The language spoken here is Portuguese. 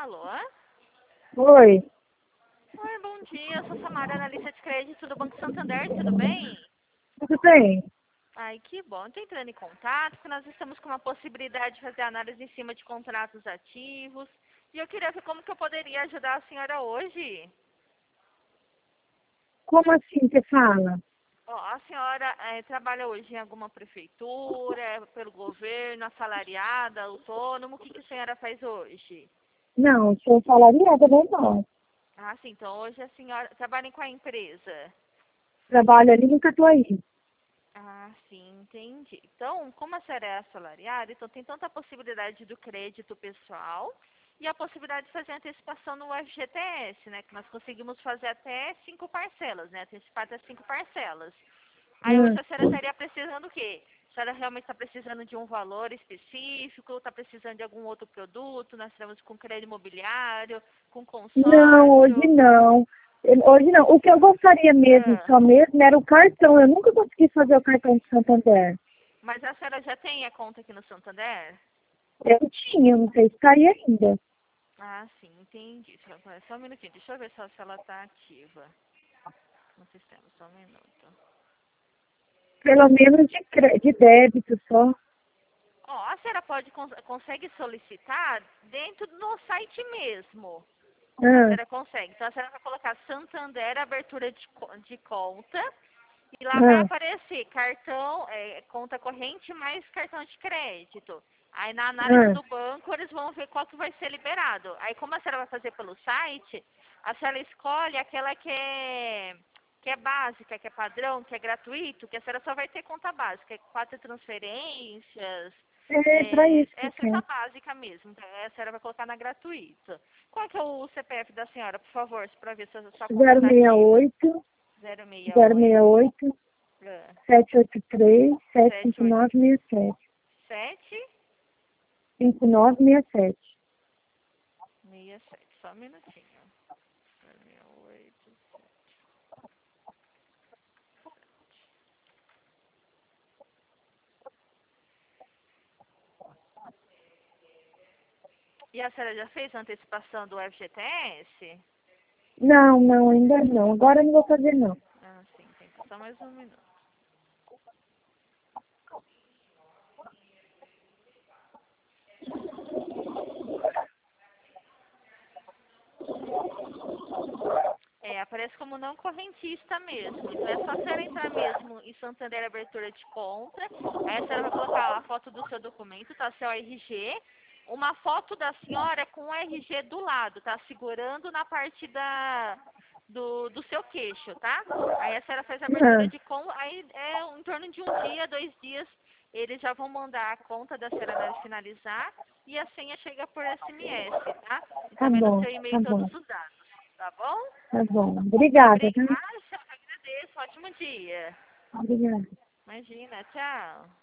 Alô? Oi, Oi, bom dia. Eu sou Samara, analista de crédito do Banco Santander. Tudo bem? tudo bem? Ai, que bom. Estou entrando em contato, porque nós estamos com uma possibilidade de fazer análise em cima de contratos ativos. E eu queria ver como que eu poderia ajudar a senhora hoje. Como assim você fala? Ó, a senhora trabalha hoje em alguma prefeitura, pelo governo, assalariada, autônomo? O que a senhora faz hoje? Não, sou salariada normal. Ah, sim. Então hoje a senhora trabalha em qual empresa? Trabalho ali no Catuaí. Ah, sim, entendi. Então, como a senhora é assalariada, então tem tanta possibilidade do crédito pessoal e a possibilidade de fazer antecipação no FGTS, né? Que nós conseguimos fazer até 5 parcelas, né? Antecipar até 5 parcelas. Aí hoje Hum. a senhora estaria precisando o quê? A senhora realmente está precisando de um valor específico, está precisando de algum outro produto, nós estamos com crédito imobiliário, com Não, hoje consórcio. não. Hoje não. O que eu gostaria mesmo, Ah, só mesmo, era o cartão. Eu nunca consegui fazer o cartão de Santander. mas a senhora já tem a conta aqui no Santander? Eu tinha, não sei se está aí ainda. Ah, sim, entendi. Só um minutinho, deixa eu ver só se ela está ativa no sistema, só um minuto. Pelo menos de débito só. Ó, a senhora consegue solicitar dentro do site mesmo. A Ah, senhora consegue. Então a senhora vai colocar Santander abertura de conta e lá vai ah, aparecer cartão, conta corrente mais cartão de crédito. Aí na análise ah. do banco eles vão ver qual que vai ser liberado. Aí como a senhora vai fazer pelo site, a senhora escolhe aquela que é básica, que é padrão, que é gratuito, que a senhora só vai ter conta básica, 4 transferências, É para isso que eu essa é a quero. básica mesmo. Então a senhora vai colocar na gratuita. Qual que é o CPF da senhora, por favor, para ver se a sua conta está ativa? 068, 068 068, 783, sete oito 75967. sete 5967. 67. Só um minutinho. 68. E a senhora já fez a antecipação do FGTS? Não, não, ainda não. Agora eu não vou fazer, não. Ah, sim, tem que só mais um minuto. Aparece como não correntista mesmo. Então é só a senhora entrar mesmo em Santander Abertura de Conta. Aí a senhora vai colocar a foto do seu documento, tá? Seu RG. Uma foto da senhora com o RG do lado, tá? Segurando na parte do seu queixo, tá? Aí a senhora faz a abertura Ah, de conta. Aí é em torno de 1 dia, 2 dias, eles já vão mandar a conta da senhora na hora de finalizar. E a senha chega por SMS, tá? E tá também no bom, seu e-mail tá todos bom, os dados, tá bom? tá bom. Obrigada, tá? Obrigada, eu que agradeço. Ótimo dia. Obrigada. Imagina, tchau.